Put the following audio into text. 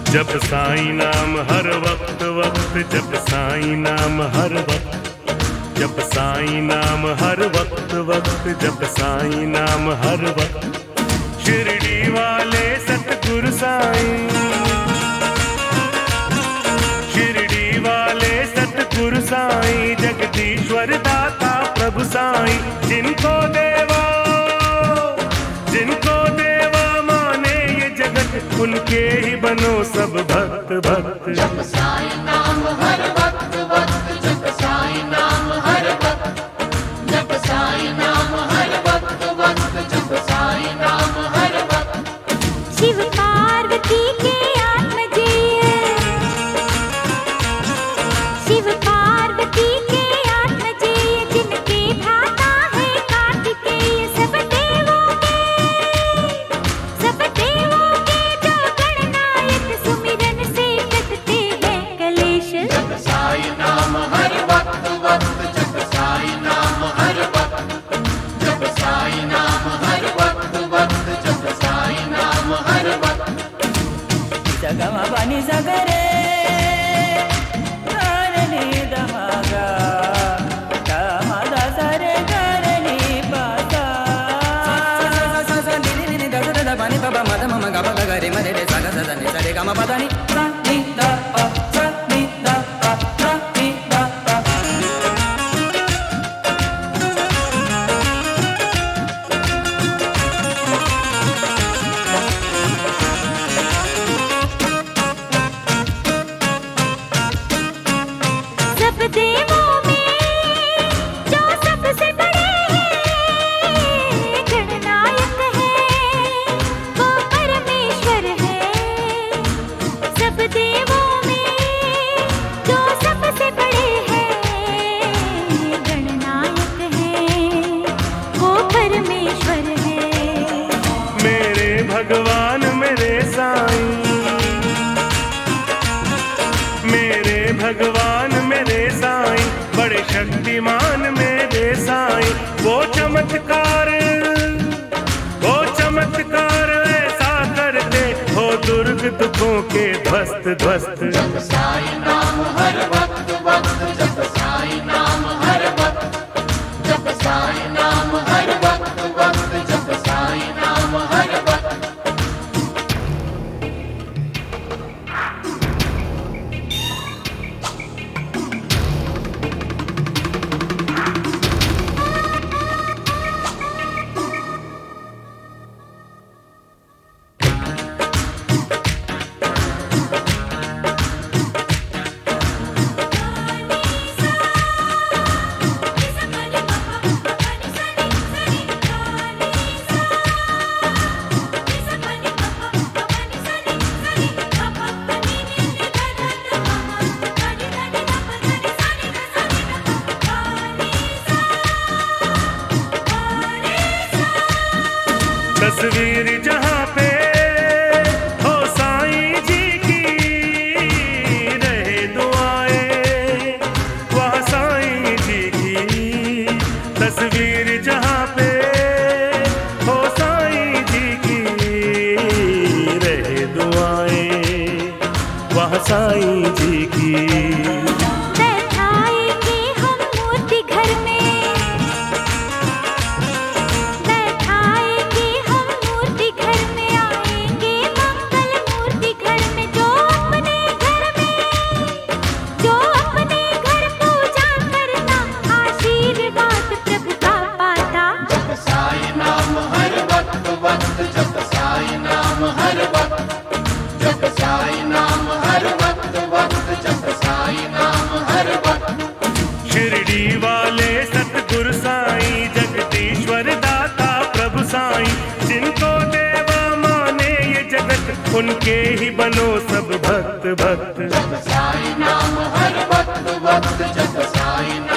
जप साईं नाम हर वक्त वक्त, जप साईं नाम हर वक्त, जप साईं नाम हर वक्त वक्त, जप साईं नाम हर वक्त। शिरडी वाले सतगुरु साईं, शिरडी वाले सतगुरु साईं, जगदीश्वर दाता प्रभु साईं, जिनको देवा माने ये जगत, उनके ही बनो सब भक्त भक्त। जप साईं नाम हर वक्त वक्त, जप साईं नाम हर वक्त, जप साईं नाम हर वक्त वक्त, जप साईं नाम हर वक्त। शिव पार्वती के आत्मजेय, शिव पार्वती के आत्मजेय, जिनके भ्राता है कार्तिकेय, सब देवों के जो गणनायक, सुमिरन से कटते हैं कलेश। जप साईं नाम हर वक्त वक्त, जप साईं नाम हर वक्त, जप साईं नाम हर वक्त वक्त, जप साईं नाम हर वक्त। जगमा बनी जगरे करनी दमागा, दमादा सरे करनी पाता, नी दा दा बनी बाबा मद मम गा गा रे मरे रे सा गा सा नी सा रे गा म पा दा नी सा नी दा पा सा नी दा पा सा नी दा पा। सब देवों में जो सबसे बड़े हैं, गणनायक है वो परमेश्वर है। सब देवों में जो सबसे बड़े हैं, गणनायक है वो परमेश्वर है। मेरे भगवान मेरे साईं, मेरे भगवान मेरे साईं, बड़े शक्तिमान मेरे साईं, वो चमत्कार ऐसा करते हो, दुर्ग दुखों के ध्वस्त ध्वस्त। जप साईं नाम हर वक्त वक्त, जप साईं नाम हर वक्त, जप साईं नाम हर वक्त वक्त, जप साईं नाम हर वक्त। तस्वीर जहाँ पे हो साईं जी की, रहे दुआएं वहाँ साईं जी की। तस्वीर जहाँ पे हो साईं जी की, रहे दुआएं वहाँ साईं जी की। बैठाएंगे हम मूर्ति घर में, बैठाएंगे हम मूर्ति घर में, आएंगे मंगल मूर्ति घर में। जो अपने घर पूजा करता, आशीर्वाद प्रभु का पाता। जप साईं नाम हर वक्त वक्त, जप साईं नाम हर वक्त, जप साईं नाम हर वक्त वक्त, जप साईं नाम हर वक्त। शिरडी वाले सतगुरु साईं, जगदीश्वर दाता प्रभु साईं, जिनको देवा माने ये जगत, उनके ही बनो सब भक्त भक्त। जप साईं नाम हर वक्त वक्त, जप साईं